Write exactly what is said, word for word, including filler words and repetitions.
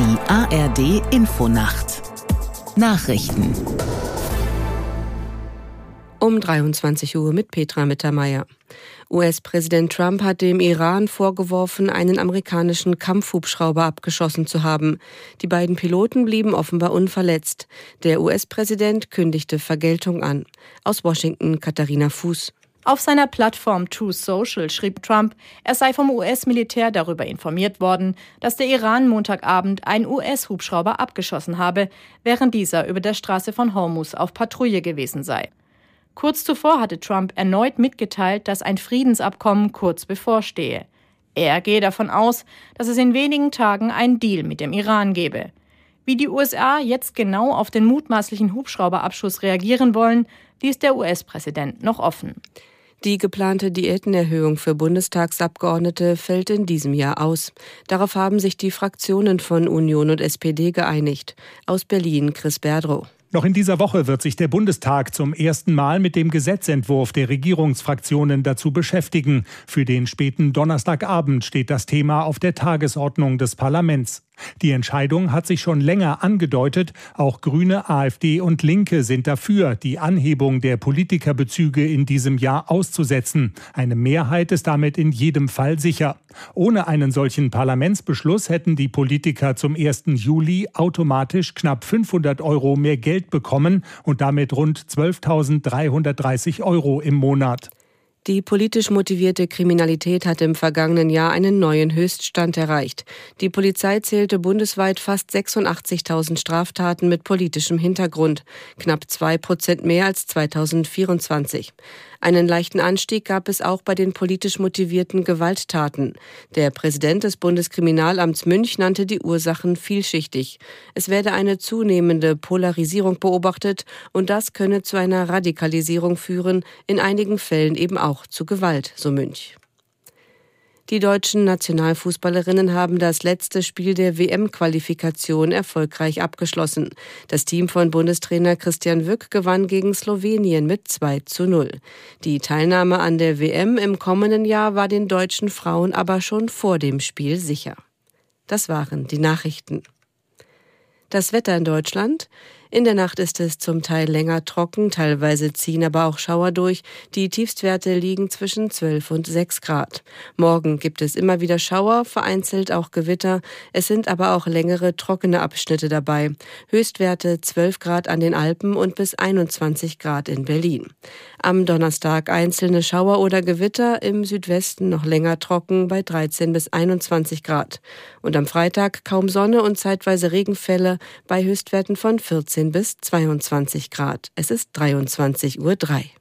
Die A R D Infonacht Nachrichten um dreiundzwanzig Uhr mit Petra Mittermeier. U S-Präsident Trump hat dem Iran vorgeworfen, einen amerikanischen Kampfhubschrauber abgeschossen zu haben. Die beiden Piloten blieben offenbar unverletzt. Der U S-Präsident kündigte Vergeltung an. Aus Washington Katharina Fuß. Auf seiner Plattform Truth Social schrieb Trump, er sei vom U S-Militär darüber informiert worden, dass der Iran Montagabend einen U S-Hubschrauber abgeschossen habe, während dieser über der Straße von Hormuz auf Patrouille gewesen sei. Kurz zuvor hatte Trump erneut mitgeteilt, dass ein Friedensabkommen kurz bevorstehe. Er gehe davon aus, dass es in wenigen Tagen einen Deal mit dem Iran gebe. Wie die U S A jetzt genau auf den mutmaßlichen Hubschrauberabschuss reagieren wollen, ließ der U S-Präsident noch offen. Die geplante Diätenerhöhung für Bundestagsabgeordnete fällt in diesem Jahr aus. Darauf haben sich die Fraktionen von Union und S P D geeinigt. Aus Berlin Chris Berdrow. Noch in dieser Woche wird sich der Bundestag zum ersten Mal mit dem Gesetzentwurf der Regierungsfraktionen dazu beschäftigen. Für den späten Donnerstagabend steht das Thema auf der Tagesordnung des Parlaments. Die Entscheidung hat sich schon länger angedeutet. Auch Grüne, AfD und Linke sind dafür, die Anhebung der Politikerbezüge in diesem Jahr auszusetzen. Eine Mehrheit ist damit in jedem Fall sicher. Ohne einen solchen Parlamentsbeschluss hätten die Politiker zum ersten Juli automatisch knapp fünfhundert Euro mehr Geld bekommen und damit rund zwölftausenddreihundertdreißig Euro im Monat. Die politisch motivierte Kriminalität hat im vergangenen Jahr einen neuen Höchststand erreicht. Die Polizei zählte bundesweit fast sechsundachtzigtausend Straftaten mit politischem Hintergrund, knapp zwei Prozent mehr als zweitausendvierundzwanzig. Einen leichten Anstieg gab es auch bei den politisch motivierten Gewalttaten. Der Präsident des Bundeskriminalamts Münch nannte die Ursachen vielschichtig. Es werde eine zunehmende Polarisierung beobachtet und das könne zu einer Radikalisierung führen, in einigen Fällen eben auch zu Gewalt, so Münch. Die deutschen Nationalfußballerinnen haben das letzte Spiel der W M-Qualifikation erfolgreich abgeschlossen. Das Team von Bundestrainer Christian Wück gewann gegen Slowenien mit zwei zu null. Die Teilnahme an der W M im kommenden Jahr war den deutschen Frauen aber schon vor dem Spiel sicher. Das waren die Nachrichten. Das Wetter in Deutschland. In der Nacht ist es zum Teil länger trocken, teilweise ziehen aber auch Schauer durch. Die Tiefstwerte liegen zwischen zwölf und sechs Grad. Morgen gibt es immer wieder Schauer, vereinzelt auch Gewitter. Es sind aber auch längere trockene Abschnitte dabei. Höchstwerte zwölf Grad an den Alpen und bis einundzwanzig Grad in Berlin. Am Donnerstag einzelne Schauer oder Gewitter, im Südwesten noch länger trocken bei dreizehn bis einundzwanzig Grad. Und am Freitag kaum Sonne und zeitweise Regenfälle bei Höchstwerten von vierzehn bis zweiundzwanzig Grad. Es ist dreiundzwanzig Uhr drei.